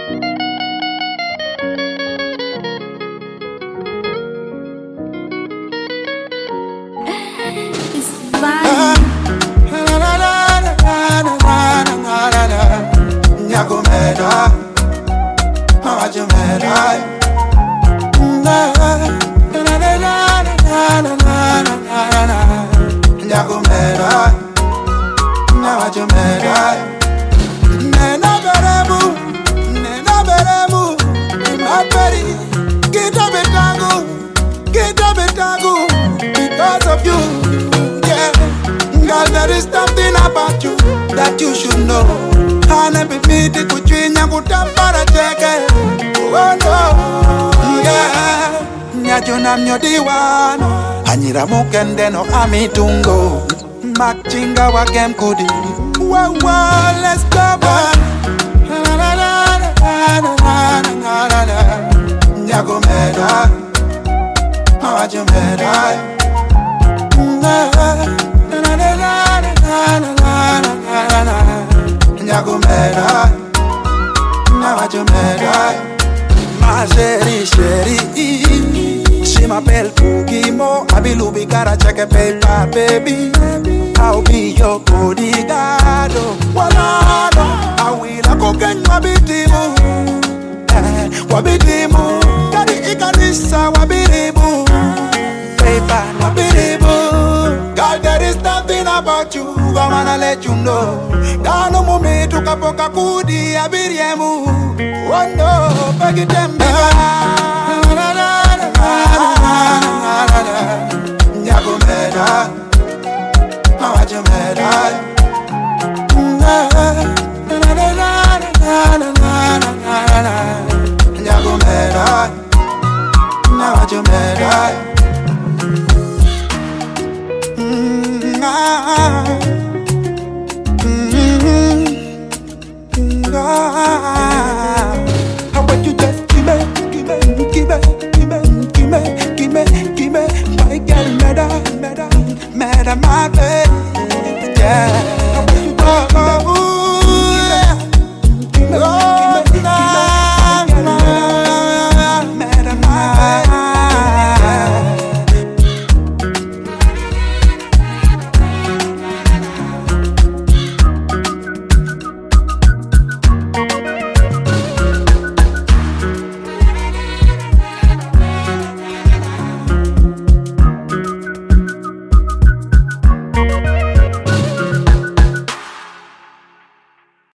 It's fine. Nyagomeda, Mawajomeda. Nyagomeda, Mawajomeda. Nena beremu, Maperi, Kita betangu, because of you, yeah. Girl, there is something about you that you should know. Hana bimiti kuchwinya kutambara cheke. Oh no, yeah. Nyajuna mnyodiwano, Anyira mukende no amitungo. Makchinga wa kemkudi. Wow, let's go back. Nyagomeda, Mawajomeda. Nyagomeda, Mawajomeda. Ma chérie, she m'appelle Fugimo. Abilubi cara check a paper, baby. I'll be your bodyguard. Walado, I will go get wabitimu. Wabitimu, kadi ikanisa wabirimu. Paper, wabirimu. Girl, there is nothing about you, I wanna let you know. Dano mume tukapoka kudi abiriemu. Oh no, begi tembea. Nyagomeda, Mawajomeda. Nyagomeda, Mawajomeda. God.